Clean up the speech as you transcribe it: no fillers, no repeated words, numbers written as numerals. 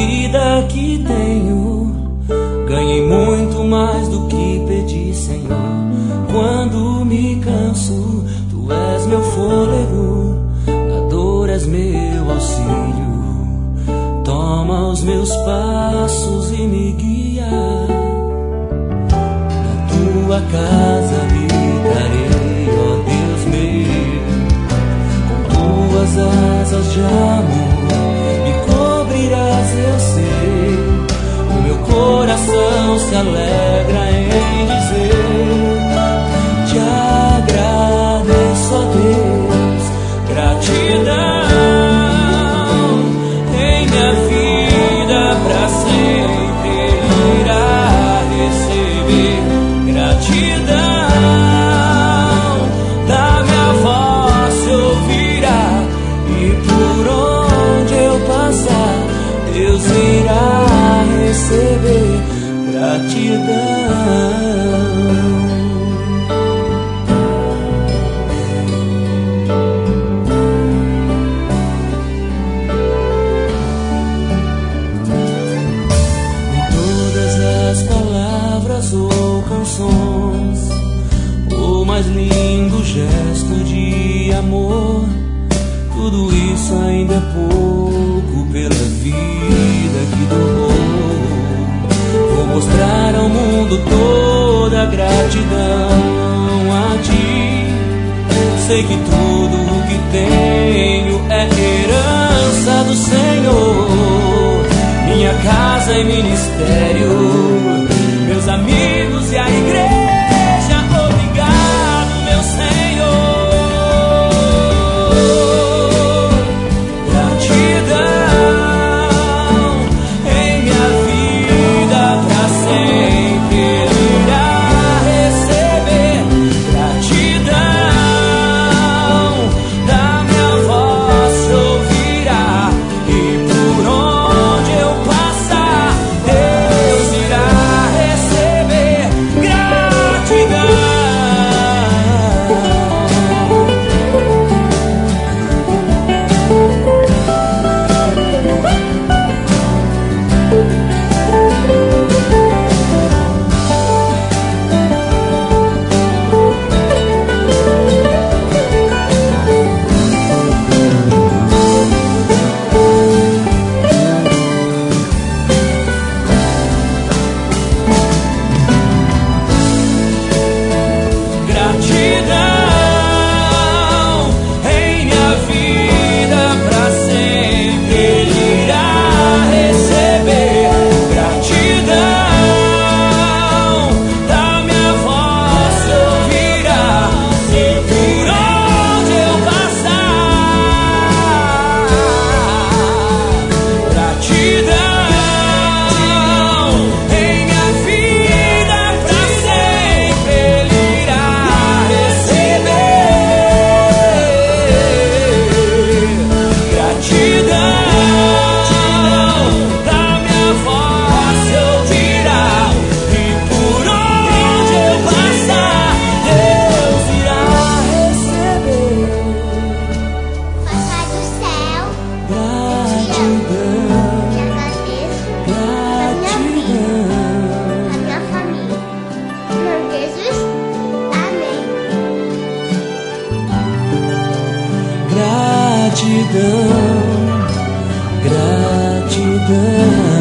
vida que tenho, ganhei muito mais do que pedi, Senhor. Quando me canso, Tu és meu fôlego, a dor és meu auxílio. Toma os meus passos e me guia. Na Tua casa habitarei, ó Deus meu. Com Tuas asas de amor me cobrirás, eu sei. O meu coração se alegra em dizer: Te agradeço, ó Deus, gratidão. Em minha vida pra sempre Ele irá receber gratidão. Da minha voz se ouvirá, e por onde eu passar Deus irá receber gratidão. Ou canções, o mais lindo gesto de amor, tudo isso ainda é pouco pela vida que doou. Vou mostrar ao mundo toda a gratidão a Ti. Sei que tudo o que tenho é herança do Senhor. Minha casa e ministério, meus amigos e a igreja, obrigado, meu Senhor. Gratidão em minha vida pra sempre Ele irá receber gratidão. Da minha voz se ouvirá, e por onde eu passar Deus irá receber gratidão. Gratidão, gratidão.